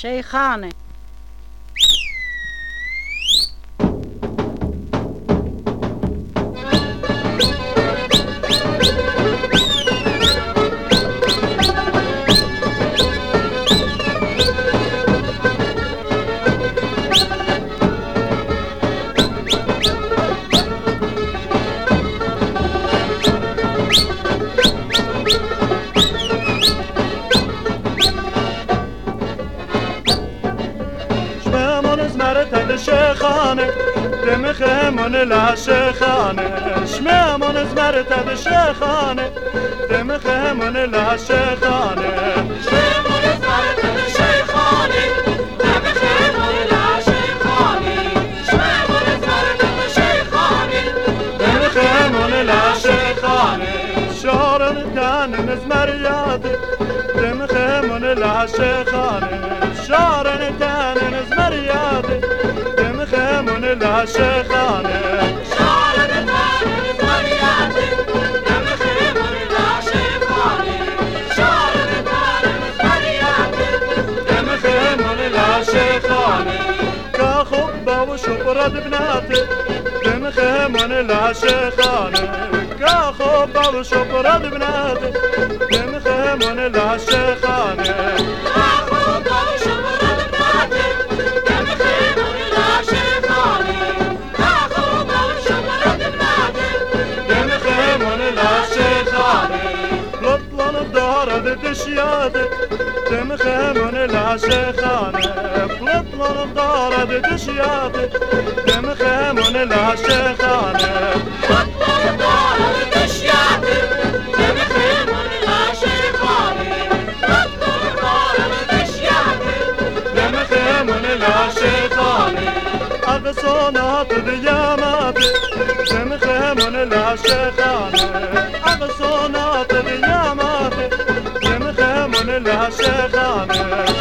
شیخانه شيخانه دم خيمون لا شيخانه شمامون زمرت هذا شيخانه دم خيمون لا شيخانه شمامون زمرت هذا شيخانه دم خيمون لا شيخانه شمامون زمرت هذا شيخانه دم خيمون لا شيخانه شعر دان نزمر ياد دم خيمون لا شيخانه شعر دان نزمر ياد خيمون لا شيخانه شعر الدان الزريات دم خيمون لا شيخانه شعر الدان الزريات دم خيمون لا شيخانه كخبة وشبرة بناتي دم خيمون لا شيخانه كخبة وشبرة بناتي دم خيمون لا شيخانه كخبة وشبرة بناتي دم خيمون لا شيخانه لطلن الدار دشياده دم خيمون لا شيخانه لطلن الدار دشياده دم خيمون لا شيخانه لطلن الدار دشياده دم خيمون لا شيخانه لطلن الدار دشياده دم خيمون لا شيخانه أغصونات ديامات دم خيمون لا شيخانه أغصونات ديامات دم خيمون لا شيخانه